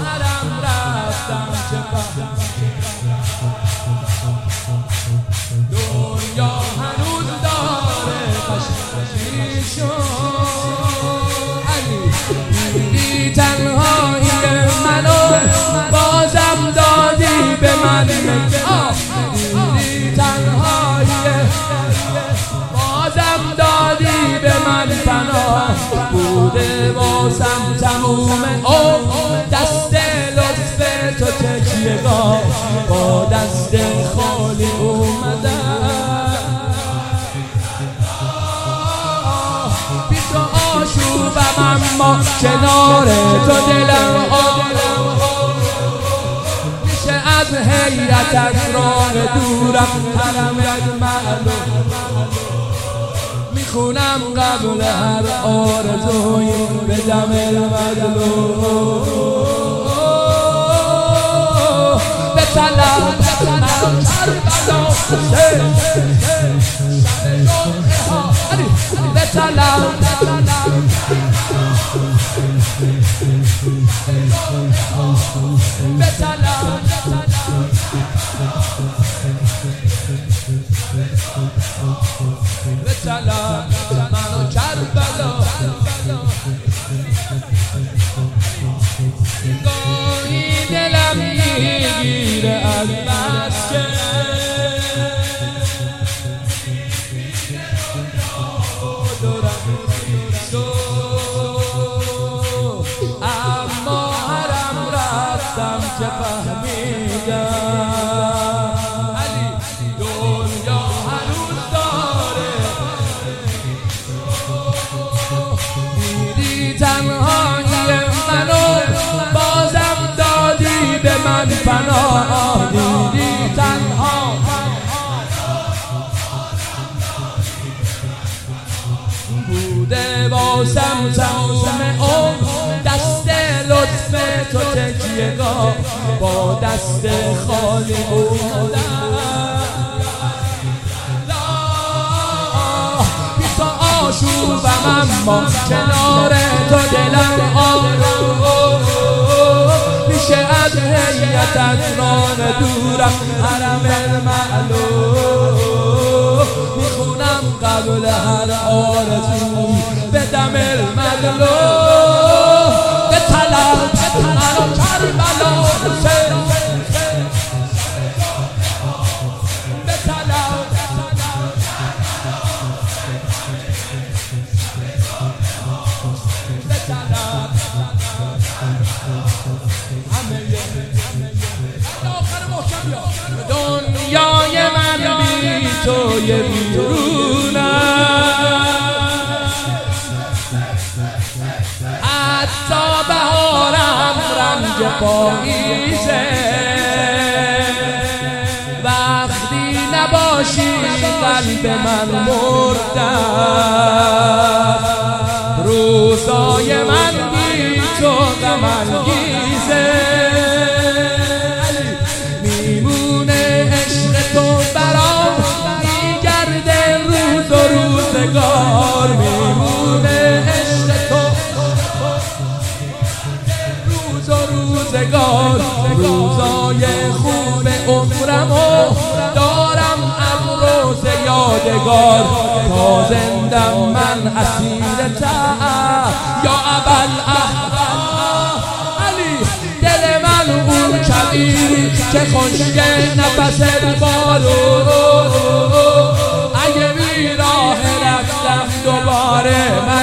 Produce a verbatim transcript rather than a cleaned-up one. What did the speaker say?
حرم رفتم چه فهم دنیا هنوز داره قشنگیشو علی دیدی تنهایی منو بازم دادی به من دیدی تنهایی بازم دادی به من پناه بوده واسم تموم عمر دست لطف تو تکیه‌گاه با دست خالی اومدم بی تو آشوبم اما کنار تو دلم آرام میشه از حیرت از راه دورم حرم معلوم میخونم قبل هر آرزوی به دم المظلوم به طلب من کربلا به طلب به طلب به طلب منو کربلا گاهی دلم میگیره از بس که اما حرم رفتم که فهمیدم علی دنیا هنوز داره دیدی تنهایی منو بازم دادی به من پناه دیدی تنها بوده واسم تموم عمر دست لطف تو تکیه‌گاه با دست خالی اومدم بی تو آشوبم اما کنار تو دلم آرام میشه از حیرت از راه دورم حرم معلوم میخونم قبل هر آرزو به دم المظلوم به طلب منو کربلا به طلب به طلب دنیای من بی توی بیرونم حتی بهارم رنج پاییزه وقتی نباشی قلب من مرده روزای من بی تو غم انگیزه میمونه عشق تو برام میگرده روز و روزگار میمونه عشق تو روز و روزگار روزای خوب عمرمو دارم از روز یادگار تا زندم من اسیر تا یا ابوالأحوال علی دل من اون کبیر که خشک نفس بارو اگه بی راه رفتم دوباره من